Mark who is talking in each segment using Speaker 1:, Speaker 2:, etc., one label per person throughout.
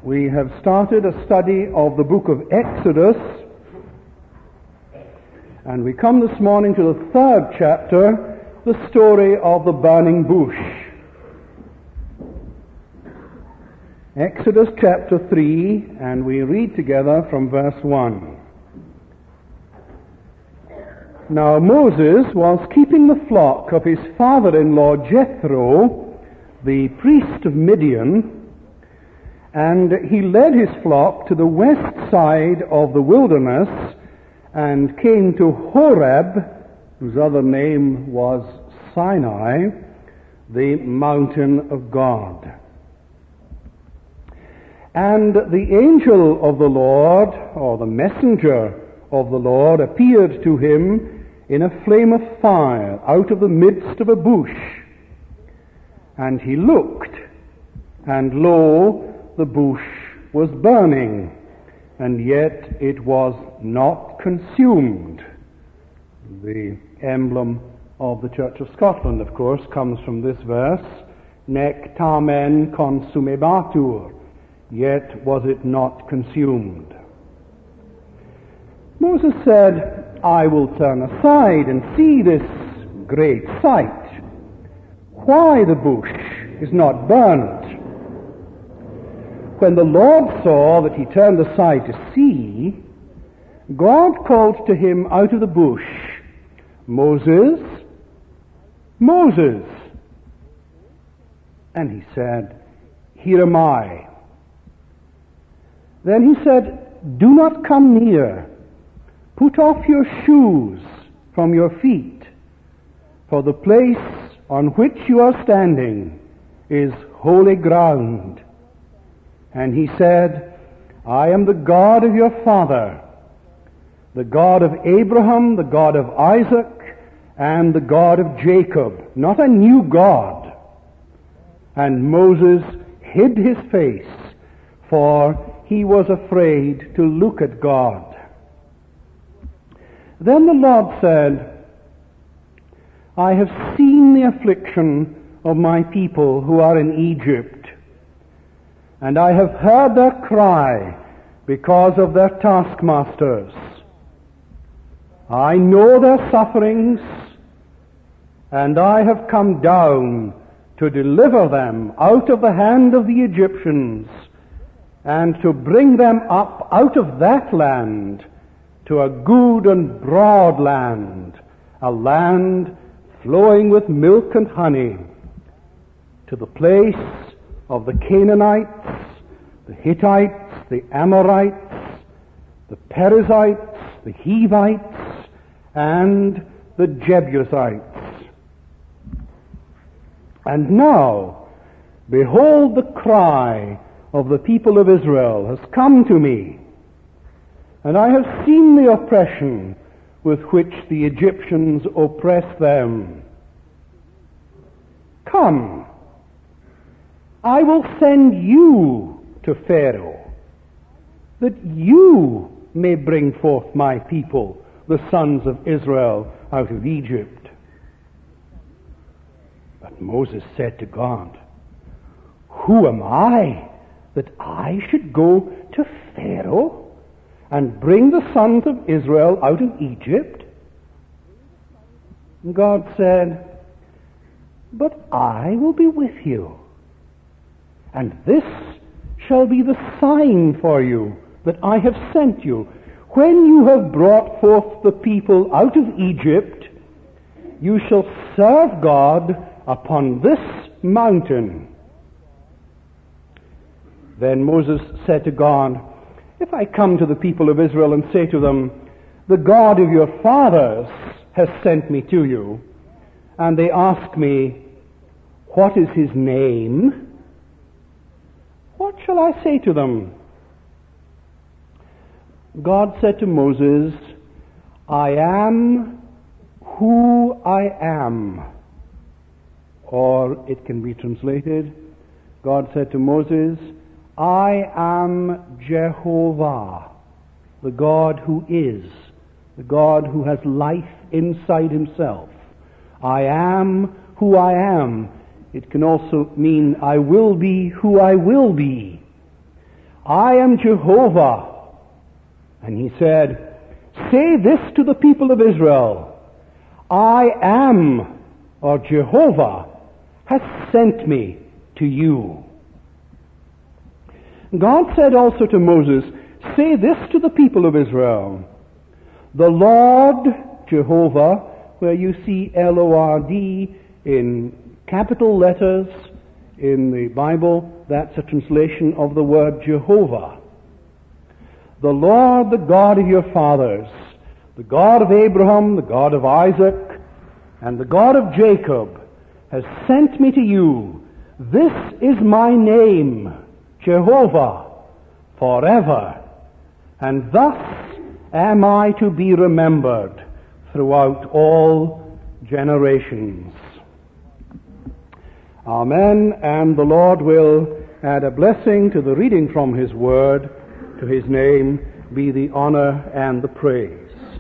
Speaker 1: We have started a study of the book of Exodus, and we come this morning to the third chapter, the story of the burning bush. Exodus chapter 3, and we read together from verse 1. Now Moses was keeping the flock of his father-in-law Jethro, the priest of Midian, and he led his flock to the west side of the wilderness and came to Horeb, whose other name was Sinai, the mountain of God. And the angel of the Lord, or the messenger of the Lord, appeared to him in a flame of fire out of the midst of a bush. And he looked, and lo, the bush was burning, and yet it was not consumed. The emblem of the Church of Scotland, of course, comes from this verse, nec tamen consumebatur, yet was it not consumed. Moses said, I will turn aside and see this great sight, why the bush is not burnt. When the Lord saw that he turned aside to see, God called to him out of the bush, Moses, Moses. And he said, Here am I. Then he said, Do not come near. Put off your shoes from your feet, for the place on which you are standing is holy ground. And he said, I am the God of your father, the God of Abraham, the God of Isaac, and the God of Jacob, not a new God. And Moses hid his face, for he was afraid to look at God. Then the Lord said, I have seen the affliction of my people who are in Egypt, and I have heard their cry because of their taskmasters. I know their sufferings, and I have come down to deliver them out of the hand of the Egyptians, and to bring them up out of that land to a good and broad land, a land flowing with milk and honey, to the place of the Canaanites, the Hittites, the Amorites, the Perizzites, the Hivites, and the Jebusites. And now, behold, the cry of the people of Israel has come to me, and I have seen the oppression with which the Egyptians oppress them. Come, I will send you to Pharaoh, that you may bring forth my people, the sons of Israel, out of Egypt. But Moses said to God, Who am I that I should go to Pharaoh and bring the sons of Israel out of Egypt? And God said, But I will be with you. And this shall be the sign for you that I have sent you. When you have brought forth the people out of Egypt, you shall serve God upon this mountain. Then Moses said to God, If I come to the people of Israel and say to them, The God of your fathers has sent me to you, and they ask me, What is his name? What shall I say to them? God said to Moses, I am who I am. Or it can be translated, God said to Moses, I am Jehovah, the God who is, the God who has life inside himself. I am who I am. It can also mean I will be who I will be. I am Jehovah. And he said, say this to the people of Israel, I am, or Jehovah, has sent me to you. God said also to Moses, say this to the people of Israel, the Lord, Jehovah, where you see L-O-R-D in capital letters in the Bible, that's a translation of the word Jehovah. The Lord, the God of your fathers, the God of Abraham, the God of Isaac, and the God of Jacob, has sent me to you. This is my name, Jehovah, forever. And thus am I to be remembered throughout all generations. Amen. And the Lord will add a blessing to the reading from His Word. To His name be the honor and the praise.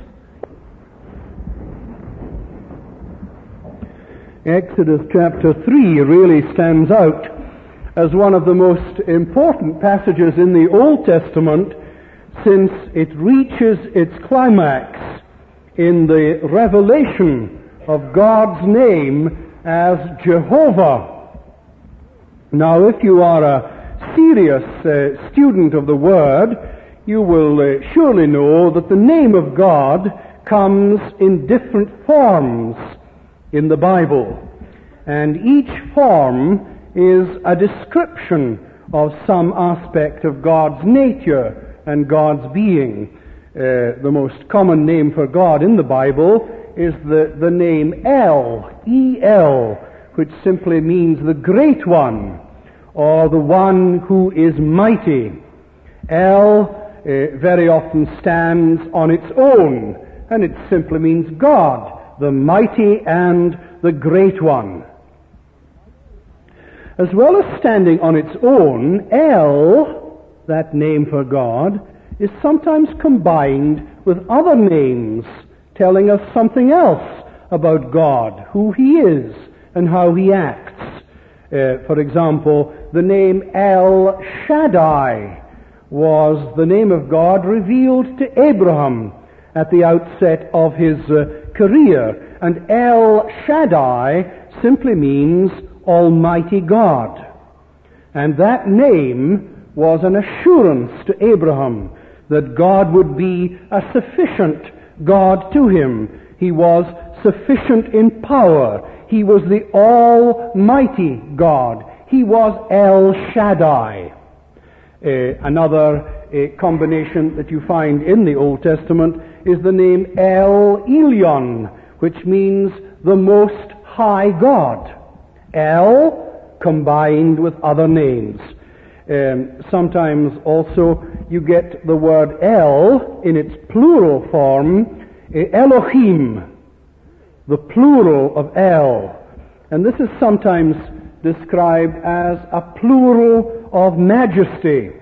Speaker 1: Exodus chapter 3 really stands out as one of the most important passages in the Old Testament, since it reaches its climax in the revelation of God's name as Jehovah. Now, if you are a serious student of the Word, you will surely know that the name of God comes in different forms in the Bible. And each form is a description of some aspect of God's nature and God's being. The most common name for God in the Bible is the name El, E-L, which simply means the Great One, or the One who is mighty. El very often stands on its own, and it simply means God, the mighty and the Great One. As well as standing on its own, El, that name for God, is sometimes combined with other names telling us something else about God, who He is and how He acts. For example, the name El Shaddai was the name of God revealed to Abraham at the outset of his career. And El Shaddai simply means Almighty God. And that name was an assurance to Abraham that God would be a sufficient God to him. He was sufficient in power. He was the Almighty God. He was El Shaddai. Another combination that you find in the Old Testament is the name El Elyon, which means the Most High God. El combined with other names. Sometimes also you get the word El in its plural form, Elohim, the plural of El. And this is sometimes described as a plural of majesty.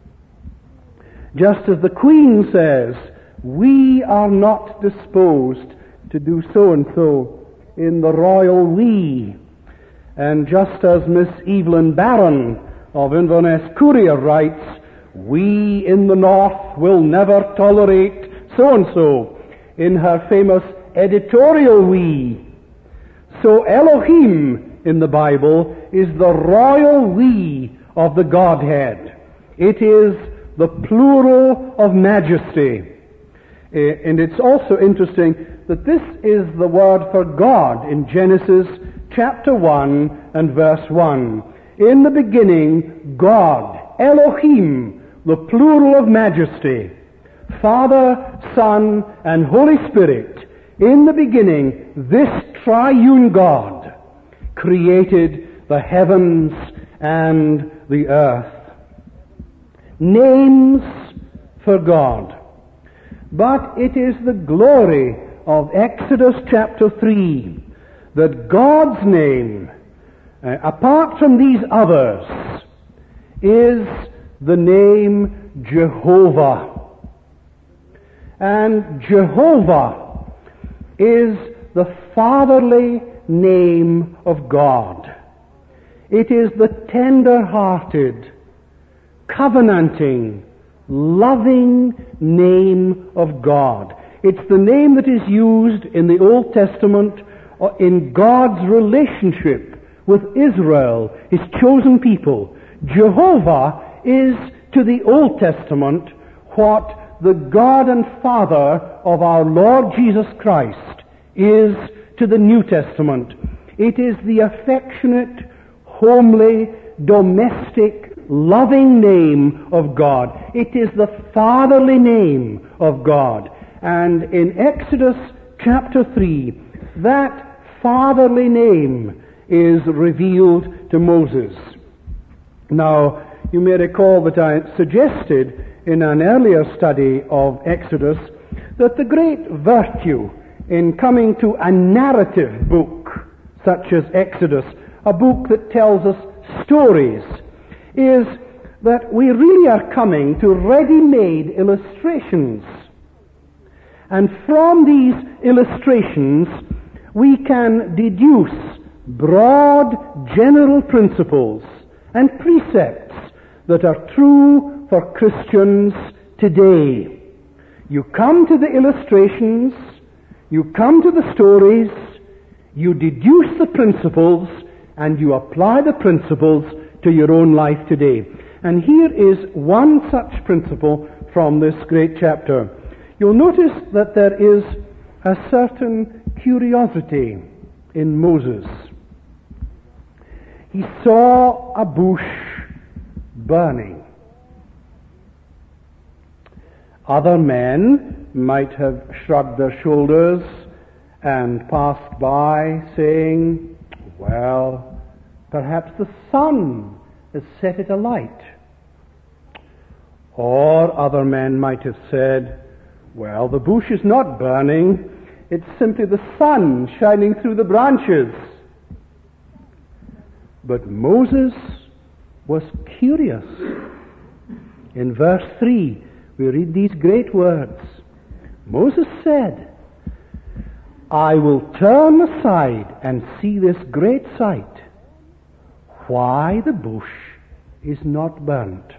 Speaker 1: Just as the Queen says, we are not disposed to do so and so in the royal we. And just as Miss Evelyn Barron of Inverness Courier writes, we in the North will never tolerate so and so in her famous editorial we. So Elohim in the Bible is the royal we of the Godhead. It is the plural of majesty. And it's also interesting that this is the word for God in Genesis chapter 1 and verse 1. In the beginning, God, Elohim, the plural of majesty, Father, Son, and Holy Spirit, in the beginning, this triune God created the heavens and the earth. Names for God. But it is the glory of Exodus chapter 3 that God's name, apart from these others, is the name Jehovah. And Jehovah is the fatherly name of God. It is the tender-hearted, covenanting, loving name of God. It's the name that is used in the Old Testament in God's relationship with Israel, his chosen people. Jehovah is to the Old Testament what the God and Father of our Lord Jesus Christ is to the New Testament. It is the affectionate, homely, domestic, loving name of God. It is the fatherly name of God. And in Exodus chapter 3, that fatherly name is revealed to Moses. Now, you may recall that I suggested in an earlier study of Exodus that the great virtue in coming to a narrative book such as Exodus, a book that tells us stories, is that we really are coming to ready-made illustrations. And from these illustrations, we can deduce broad general principles and precepts that are true for Christians today. You come to the illustrations, you come to the stories, you deduce the principles, and you apply the principles to your own life today. And here is one such principle from this great chapter. You'll notice that there is a certain curiosity in Moses. He saw a bush burning. Other men might have shrugged their shoulders and passed by saying, well, perhaps the sun has set it alight. Or other men might have said, well, the bush is not burning, it's simply the sun shining through the branches. But Moses was curious. In verse 3, we read these great words. Moses said, I will turn aside and see this great sight, why the bush is not burnt.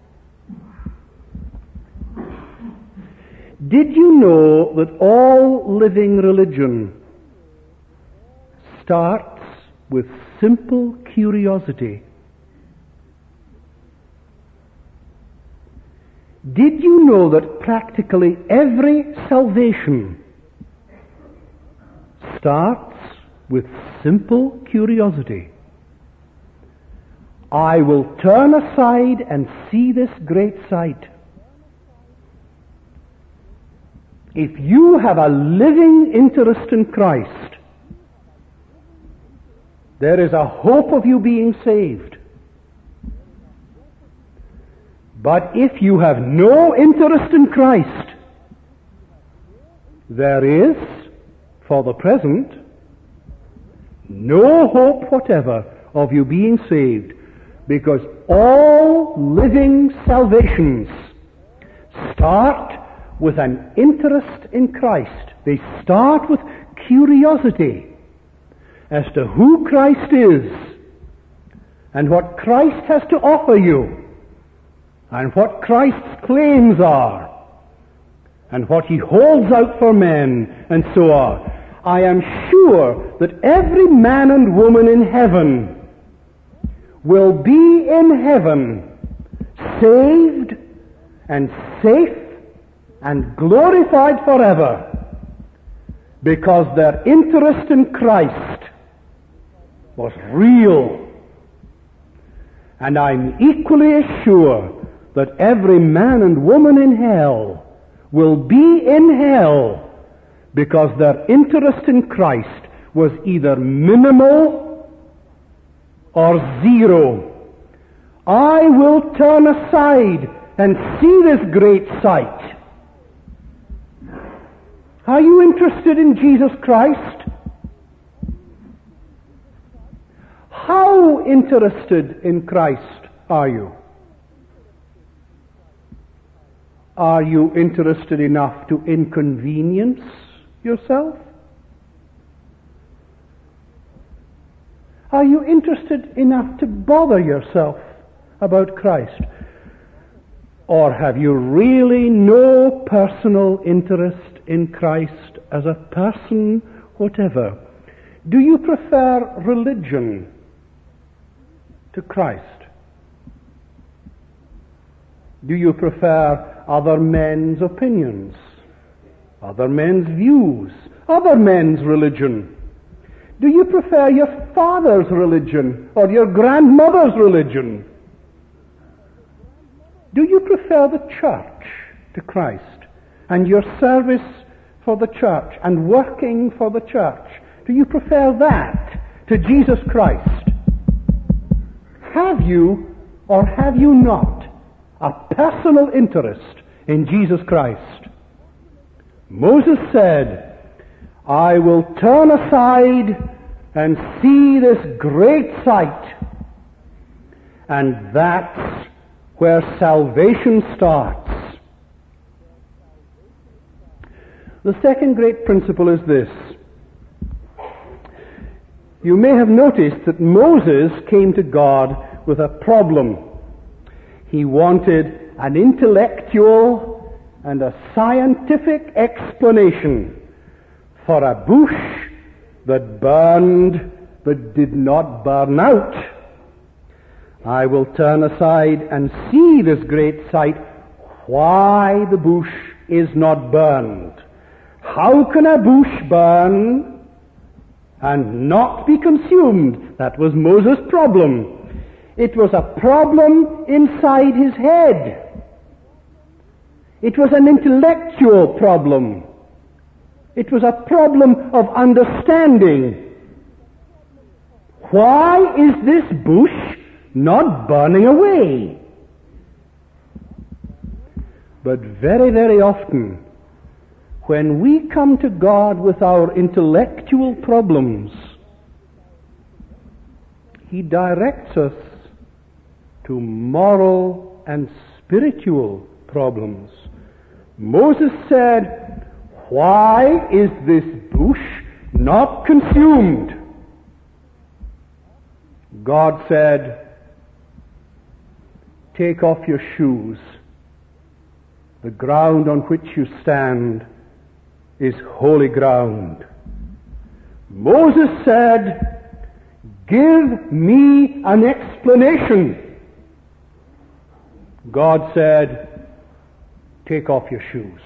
Speaker 1: Did you know that all living religion starts with simple curiosity? Did you know that practically every salvation starts with simple curiosity? I will turn aside and see this great sight. If you have a living interest in Christ, there is a hope of you being saved. But if you have no interest in Christ, there is, for the present, no hope whatever of you being saved, because all living salvations start with an interest in Christ. They start with curiosity as to who Christ is and what Christ has to offer you and what Christ's claims are and what he holds out for men and so on. I am sure that every man and woman in heaven will be in heaven saved and safe and glorified forever because their interest in Christ was real. And I'm equally as sure that every man and woman in hell will be in hell because their interest in Christ was either minimal or zero. I will turn aside and see this great sight. Are you interested in Jesus Christ? How interested in Christ are you? Are you interested enough to inconvenience yourself? Are you interested enough to bother yourself about Christ? Or have you really no personal interest in Christ as a person whatever? Do you prefer religion to Christ? Do you prefer other men's opinions, other men's views, other men's religion? Do you prefer your father's religion or your grandmother's religion? Do you prefer the church to Christ and your service for the church and working for the church? Do you prefer that to Jesus Christ? Have you or have you not a personal interest in Jesus Christ? Moses said, I will turn aside and see this great sight. And that's where salvation starts. The second great principle is this. You may have noticed that Moses came to God with a problem. He wanted an intellectual and a scientific explanation for a bush that burned but did not burn out. I will turn aside and see this great sight, why the bush is not burned. How can a bush burn and not be consumed? That was Moses' problem. It was a problem inside his head. It was an intellectual problem. It was a problem of understanding. Why is this bush not burning away? But very, very often, when we come to God with our intellectual problems, He directs us to moral and spiritual problems. Moses said, why is this bush not consumed? God said, take off your shoes. The ground on which you stand is holy ground. Moses said, give me an explanation. God said, take off your shoes.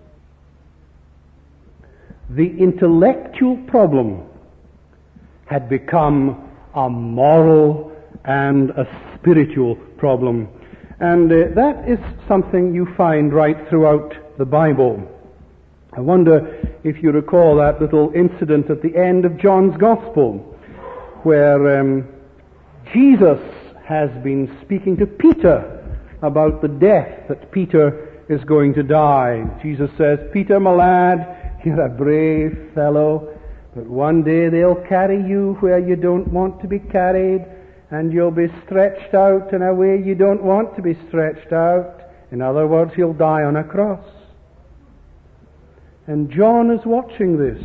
Speaker 1: The intellectual problem had become a moral and a spiritual problem. And that is something you find right throughout the Bible. I wonder if you recall that little incident at the end of John's Gospel, where Jesus has been speaking to Peter about the death that Peter is going to die. Jesus says, Peter, my lad, you're a brave fellow, but one day they'll carry you where you don't want to be carried, and you'll be stretched out in a way you don't want to be stretched out. In other words, you'll die on a cross. And John is watching this.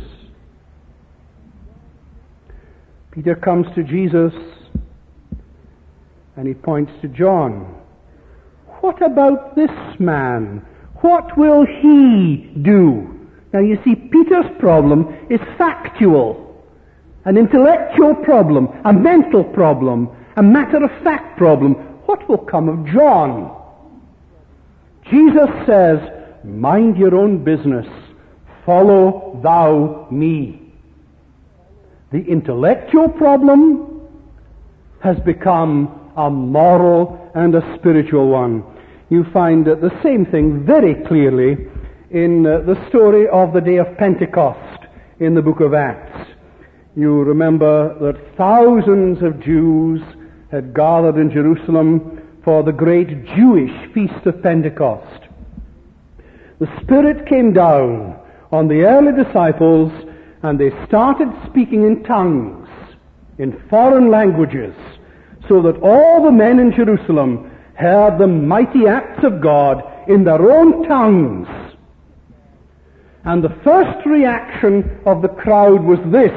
Speaker 1: Peter comes to Jesus and he points to John. What about this man? What will he do? Now you see, Peter's problem is factual, an intellectual problem, a mental problem, a matter-of-fact problem. What will come of John? Jesus says, mind your own business. Follow thou me. The intellectual problem has become a moral and a spiritual one. You find the same thing very clearly in the story of the day of Pentecost in the book of Acts. You remember that thousands of Jews had gathered in Jerusalem for the great Jewish feast of Pentecost. The Spirit came down on the early disciples, and they started speaking in tongues, in foreign languages, so that all the men in Jerusalem heard the mighty acts of God in their own tongues. And the first reaction of the crowd was this: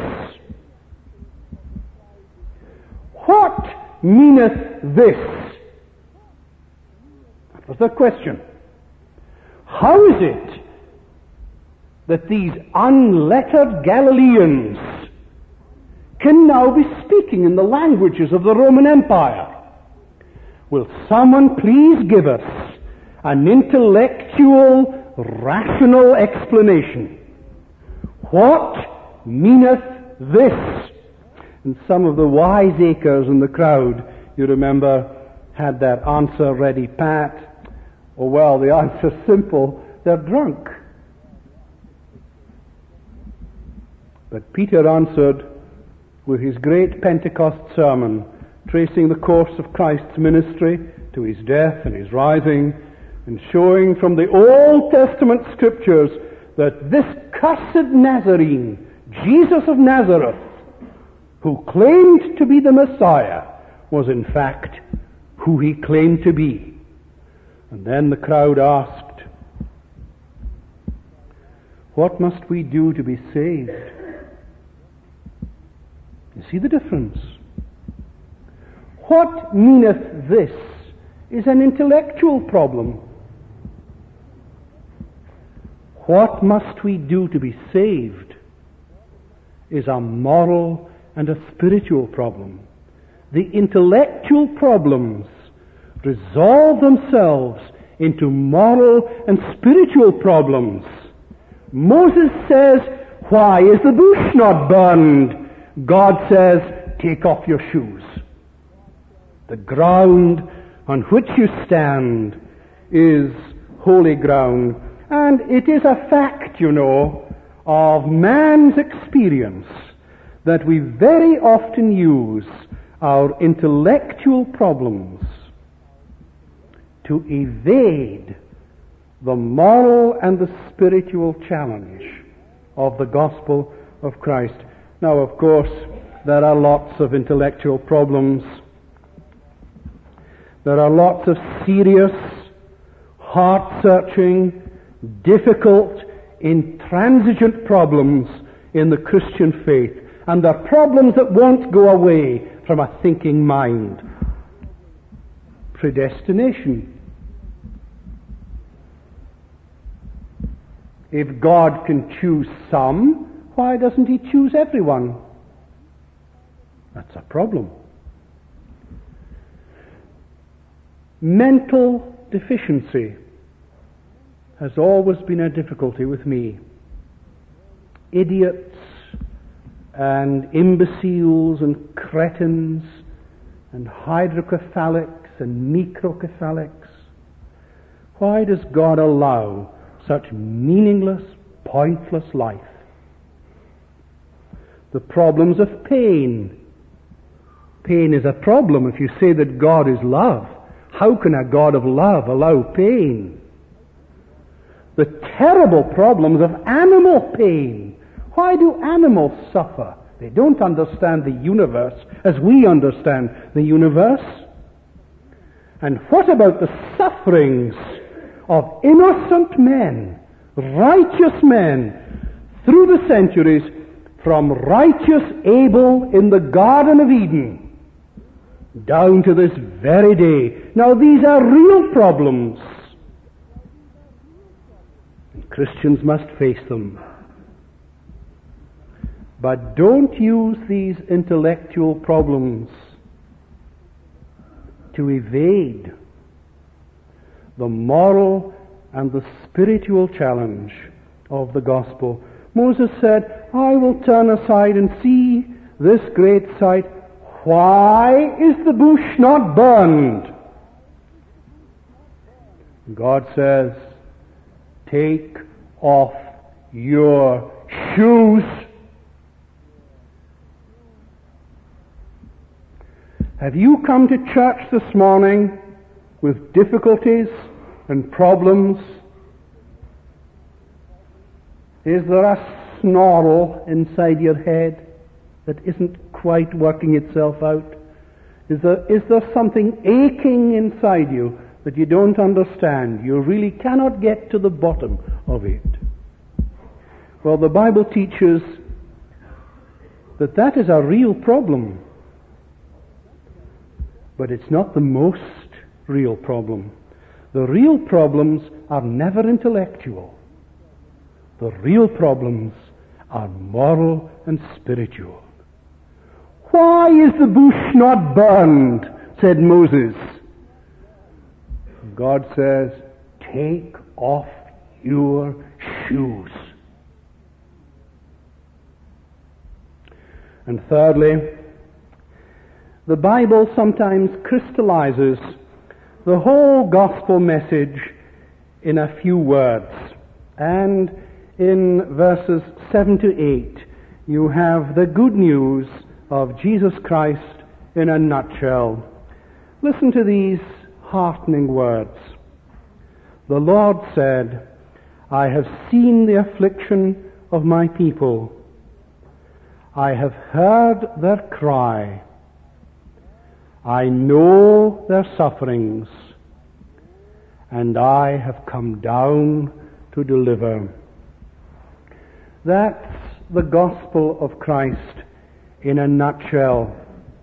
Speaker 1: what meaneth this? was the question. How is it that these unlettered Galileans can now be speaking in the languages of the Roman Empire? Will someone please give us an intellectual, rational explanation? What meaneth this? And some of the wiseacres in the crowd, you remember, had that answer ready pat. Oh well, the answer's simple. They're drunk. But Peter answered with his great Pentecost sermon, tracing the course of Christ's ministry to his death and his rising, and showing from the Old Testament scriptures that this cursed Nazarene, Jesus of Nazareth, who claimed to be the Messiah, was in fact who he claimed to be. And then the crowd asked, what must we do to be saved? You see the difference? What meaneth this is an intellectual problem. What must we do to be saved is a moral and a spiritual problem. The intellectual problems resolve themselves into moral and spiritual problems. Moses says, why is the bush not burned? God says, take off your shoes. The ground on which you stand is holy ground. And it is a fact, you know, of man's experience that we very often use our intellectual problems to evade the moral and the spiritual challenge of the gospel of Christ. Now, of course, there are lots of intellectual problems. There are lots of serious, heart-searching, difficult, intransigent problems in the Christian faith. And they're problems that won't go away from a thinking mind. Predestination. If God can choose some, why doesn't he choose everyone? That's a problem. Mental deficiency has always been a difficulty with me. Idiots and imbeciles and cretins and hydrocephalics and microcephalics. Why does God allow such meaningless, pointless life? The problems of pain. Pain is a problem if you say that God is love. How can a God of love allow pain? The terrible problems of animal pain. Why do animals suffer? They don't understand the universe as we understand the universe. And what about the sufferings of innocent men, righteous men, through the centuries, from righteous Abel in the Garden of Eden down to this very day? Now, these are real problems. And Christians must face them. But don't use these intellectual problems to evade the moral and the spiritual challenge of the gospel. Moses said, I will turn aside and see this great sight. Why is the bush not burned? God says, take off your shoes. Have you come to church this morning with difficulties and problems? Is there a snarl inside your head that isn't quite working itself out? Is there something aching inside you that you don't understand? You really cannot get to the bottom of it. Well, the Bible teaches that that is a real problem. But it's not the most real problem. The real problems are never intellectual. The real problems are moral and spiritual. Why is the bush not burned? Said Moses. God says, take off your shoes. And thirdly, the Bible sometimes crystallizes the whole gospel message in a few words. And in verses 7 to 8, you have the good news of Jesus Christ in a nutshell. Listen to these heartening words. The Lord said, I have seen the affliction of my people. I have heard their cry. I know their sufferings, and I have come down to deliver. That's the gospel of Christ in a nutshell.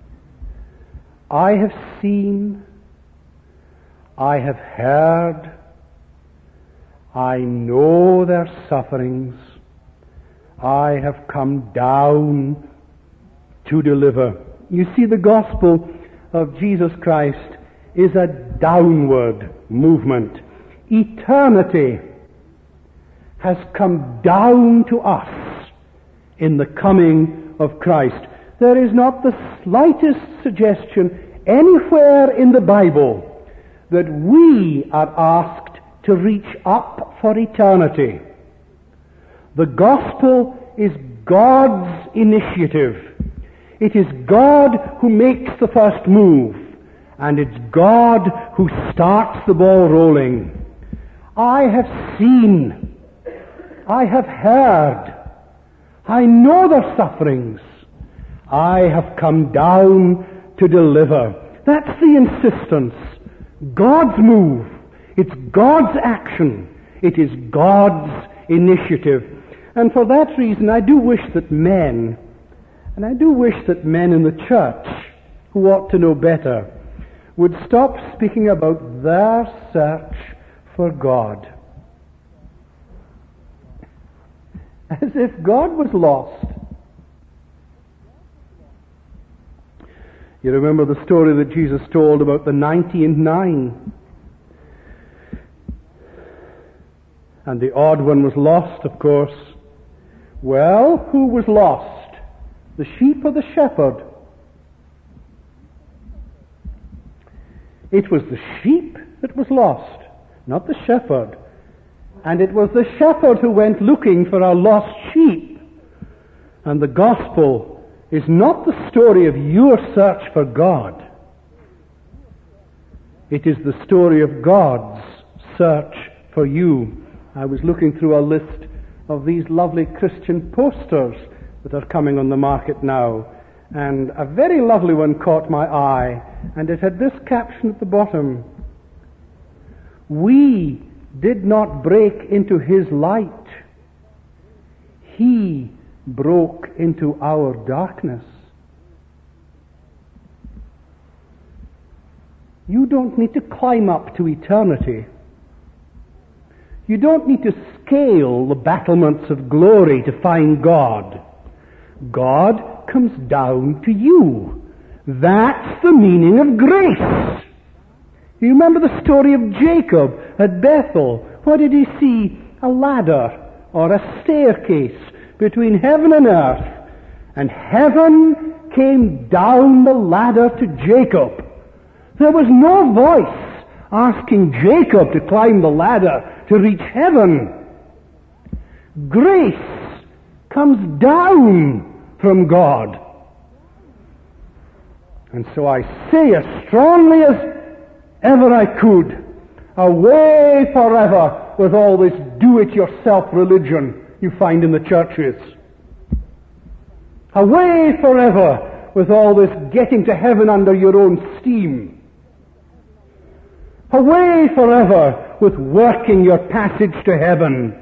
Speaker 1: I have seen, I have heard, I know their sufferings, I have come down to deliver. You see, the gospel of Jesus Christ is a downward movement. Eternity has come down to us in the coming of Christ. There is not the slightest suggestion anywhere in the Bible that we are asked to reach up for eternity. The gospel is God's initiative. It is God who makes the first move, and it's God who starts the ball rolling. I have seen, I have heard, I know their sufferings, I have come down to deliver. That's the insistence. God's move. It's God's action. It is God's initiative. And for that reason, I do wish that men, and I do wish that men in the church, who ought to know better, would stop speaking about their search for God. As if God was lost. You remember the story that Jesus told about the 99. And the odd one was lost, of course. Well, who was lost? The sheep or the shepherd? It was the sheep that was lost, not the shepherd. And it was the shepherd who went looking for a lost sheep. And the gospel is not the story of your search for God. It is the story of God's search for you. I was looking through a list of these lovely Christian posters that are coming on the market now, and a very lovely one caught my eye, and it had this caption at the bottom: we did not break into his light, he broke into our darkness. You don't need to climb up to eternity. You don't need to scale the battlements of glory to find God. God comes down to you. That's the meaning of grace. You remember the story of Jacob at Bethel. What did he see? A ladder or a staircase between heaven and earth. And heaven came down the ladder to Jacob. There was no voice asking Jacob to climb the ladder to reach heaven. Grace comes down from God. And so I say as strongly as ever I could, away forever with all this do-it-yourself religion you find in the churches. Away forever with all this getting to heaven under your own steam. Away forever with working your passage to heaven.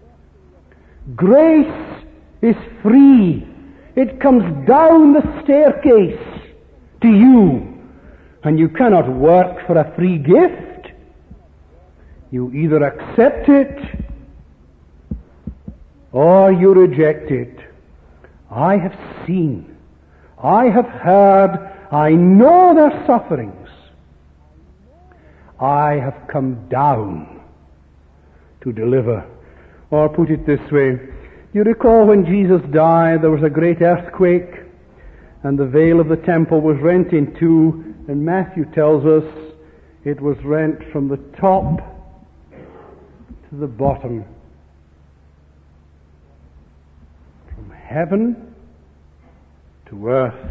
Speaker 1: Grace is free. It comes down the staircase to you. And you cannot work for a free gift. You either accept it or you reject it. I have seen, I have heard, I know their sufferings. I have come down to deliver. Or put it this way, you recall when Jesus died, there was a great earthquake, and the veil of the temple was rent in two, and Matthew tells us it was rent from the top to the bottom. From heaven to earth.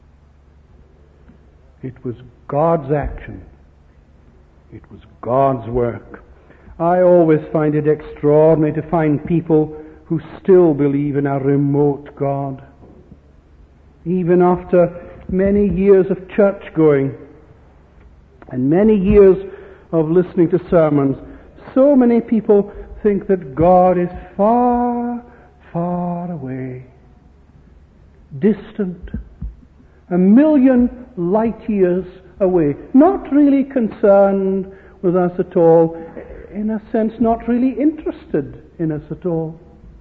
Speaker 1: It was God's action. It was God's work. I always find it extraordinary to find people who still believe in a remote God. Even after many years of church going and many years of listening to sermons, so many people think that God is far, far away, distant, a million light years away, not really concerned with us at all, in a sense not really interested in us at all.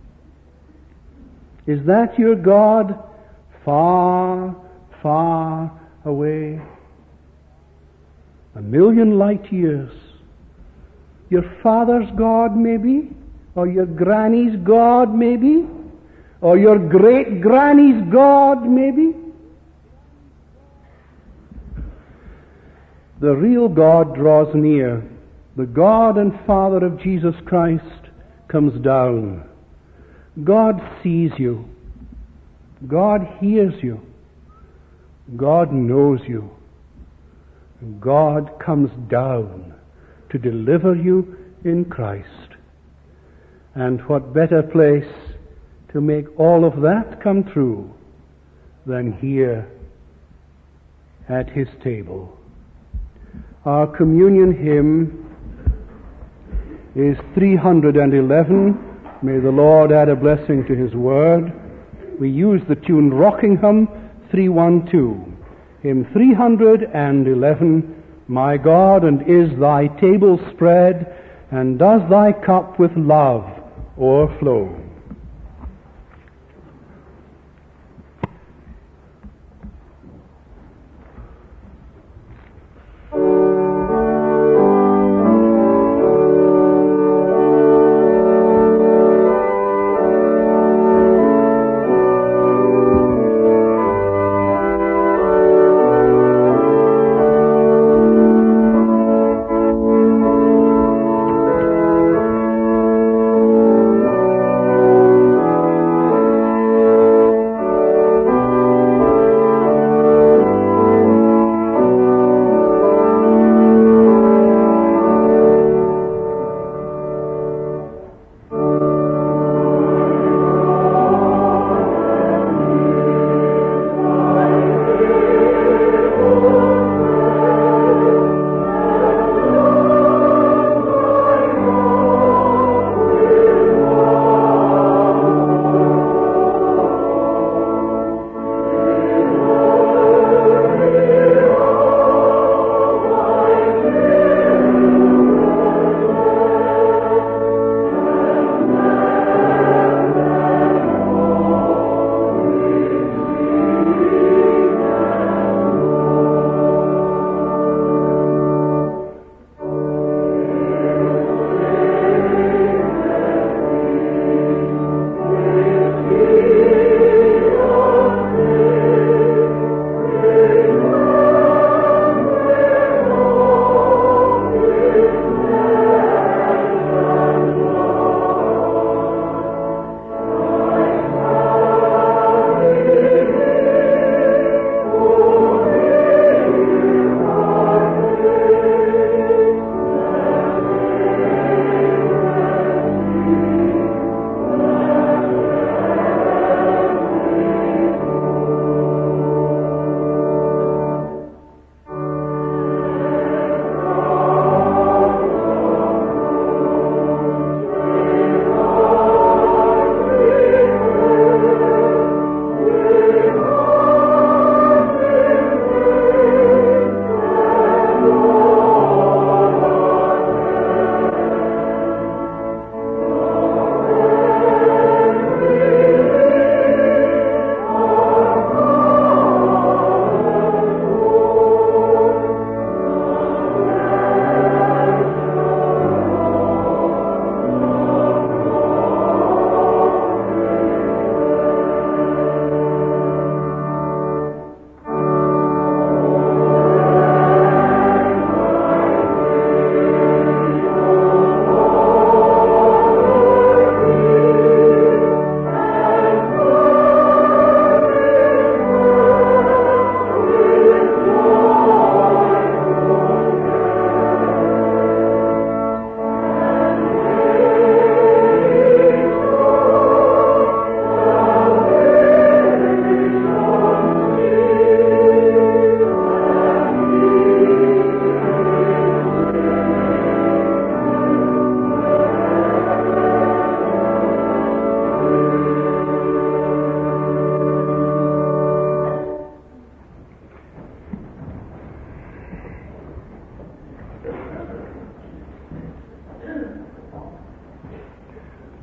Speaker 1: Is that your God? Far, far away. A million light years. Your father's God maybe, or your granny's God maybe, or your great-granny's God maybe. The real God draws near. The God and Father of Jesus Christ comes down. God sees you. God hears you. God knows you. God comes down to deliver you in Christ. And what better place to make all of that come true than here at His table. Our communion hymn is 311. May the Lord add a blessing to His word. We use the tune Rockingham 312. Hymn 311. My God, and is thy table spread, and does thy cup with love o'erflow?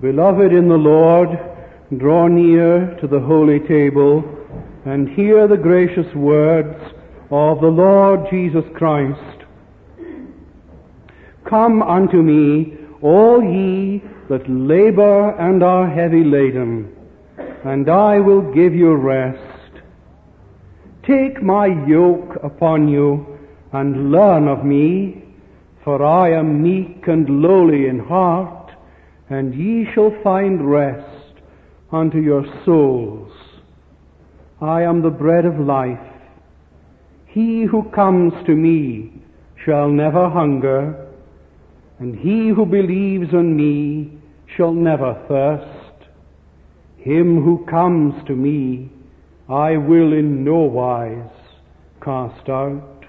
Speaker 1: Beloved in the Lord, draw near to the holy table and hear the gracious words of the Lord Jesus Christ. Come unto me, all ye that labor and are heavy laden, and I will give you rest. Take my yoke upon you, and learn of me, for I am meek and lowly in heart, and ye shall find rest unto your souls. I am the bread of life. He who comes to me shall never hunger, and he who believes on me shall never thirst. Him who comes to me I will in no wise cast out.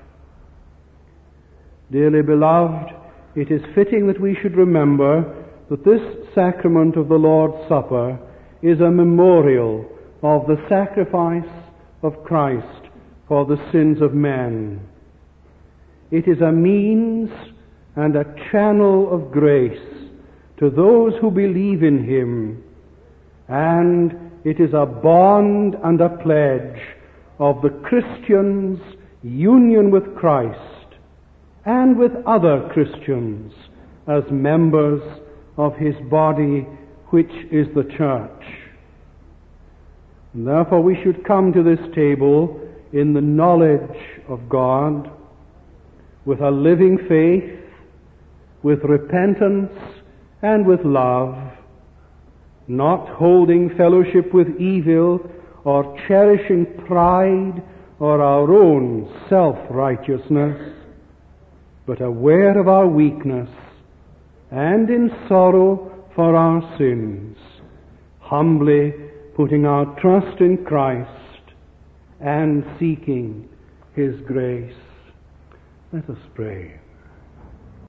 Speaker 1: Dearly beloved, it is fitting that we should remember that this sacrament of the Lord's Supper is a memorial of the sacrifice of Christ for the sins of men. It is a means and a channel of grace to those who believe in Him, and it is a bond and a pledge of the Christian's union with Christ and with other Christians as members of His body, which is the church. And therefore we should come to this table in the knowledge of God, with a living faith, with repentance, and with love, not holding fellowship with evil or cherishing pride or our own self-righteousness, but aware of our weakness and in sorrow for our sins, humbly putting our trust in Christ and seeking His grace. Let us pray.